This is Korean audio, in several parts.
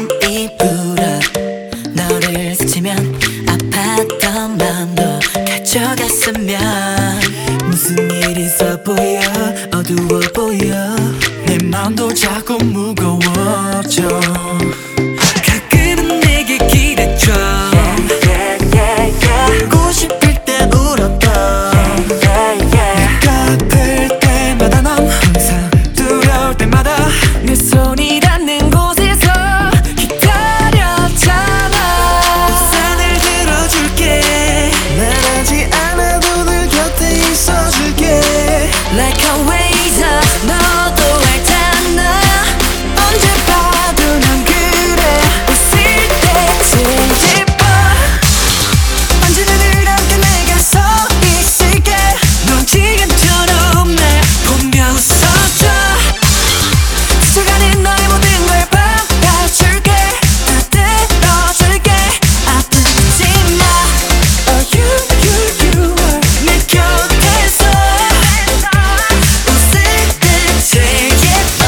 가슴이 불어. 너를 스치면 아팠던 마음도 가져갔으면. 무슨 일이 있어 보여, 어두워 보여. 내 마음도 자꾸 무거워져. 가끔은 내게 기대줘. 울고 싶을 때 울었던. 내가 아플 때마다 넌 항상 두려울 때마다 내 손이 닿는 곳에서 기다렸잖아. 우산을 들어줄게. 말하지 않아도 늘 곁에 있어줄게. Like always 너도 알잖아. 언제 봐도 난 그래. 웃을 때 제일 예뻐. 언제나 늘 함께 내가 서 있을게. 넌 지금처럼 날 보며 웃어줘. 스쳐가는 너의 모든 걸 받아줄게. 다 들어줄게. 아프지 마. Oh you are 내 곁에서 웃을 때 제일 예뻐.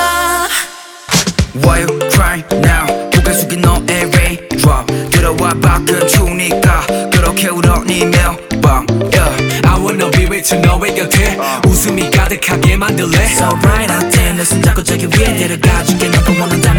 Why you cry now? 고개 숙인 너의 raindrop 들어와 밖은 추우니까 그렇게 울어 네 멜밤 yeah. I wanna be with you 너의 곁에 웃음이 가득하게 만들래. So bright out there 내 손잡고 저기 위에 데려가줄게. 너가 원한다